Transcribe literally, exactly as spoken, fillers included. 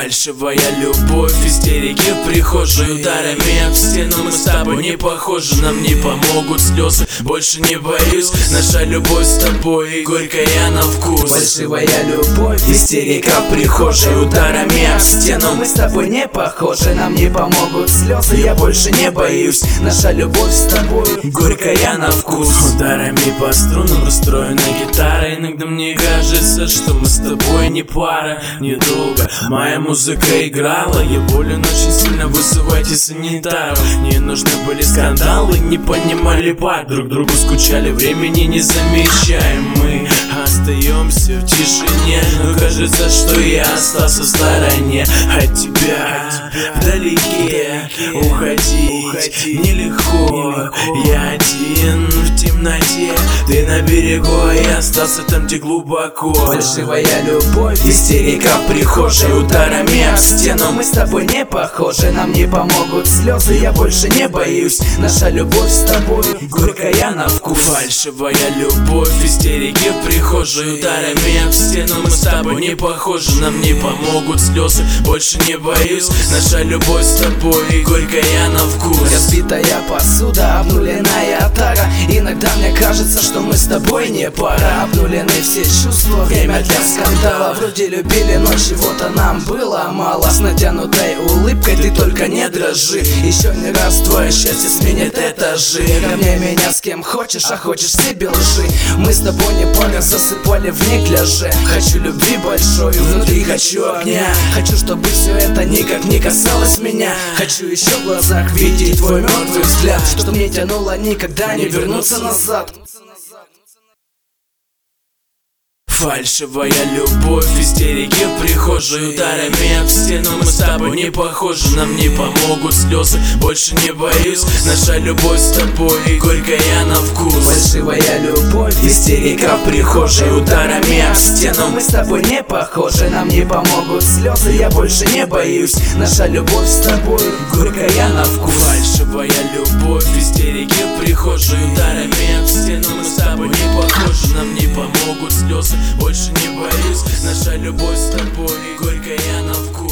Фальшивая любовь, истерики в прихожей, ударами об стену. Мы с тобой не похожи, нам не помогут слезы. Больше не боюсь, наша любовь с тобой горькая на вкус. Фальшивая любовь, истерика в прихожей, ударами об стену. Мы с тобой не похожи, нам не помогут слезы. Я больше не боюсь, наша любовь с тобой горькая на вкус. Ударами по струнам расстроена гитара. Иногда мне кажется, что мы с тобой не пара. Недолго моя музыка играла. Я болен очень сильно, вызывайте санитаров. Не нужны были скандалы, не понимали пар. Друг другу скучали, времени не замечаем. Мы остаемся в тишине, но кажется, что я остался в стороне от тебя. Вдалеке уходить нелегко. Я один в темноте, ты на берегу, а я остался там, где глубоко. Фальшивая любовь, истерика в прихожей, ударами об стену. Мы с тобой не похожи, нам не помогут слезы. Я больше не боюсь, наша любовь с тобой горькая на вкус. Фальшивая любовь, истерики в прихожей, ударами об стену. Мы с тобой не похожи, нам не помогут слезы. Больше не боюсь, наша любовь с тобой горькая на вкус. Разбитая посуда, обнуленная тара. Иногда мне кажется, что мы с тобой не пара. Обнулены все чувства, время для скандала. Вроде любили, но чего-то нам было мало. С натянутой улыбкой ты только не дрожи. Еще не раз твое счастье сменит этажи. Равняй меня с кем хочешь, а хочешь себе лжи. Мы с тобой не пара, засыпали в негляже. Хочу любви большой, внутри хочу огня. Хочу, чтобы все это никак не касалось меня. Хочу еще в глазах видеть твой мертвый взгляд, чтоб не тянуло никогда не вернуться назад. Фальшивая любовь, истерики в прихожей, ударами об стену. Мы с тобой не похожи, нам не помогут слезы. Больше не боюсь, наша любовь с тобой горькая на вкус. Фальшивая любовь, истерика в прихожей, ударами об стену. Мы с тобой не похожи, нам не помогут слезы. Я больше не боюсь, наша любовь с тобой горькая на вкус. Фальшивая любовь, истерики в прихожей, ударами об стену. Мы с тобой не похожи, нам не помогут слезы. Больше не боюсь, наша любовь с тобой горькая на вкус.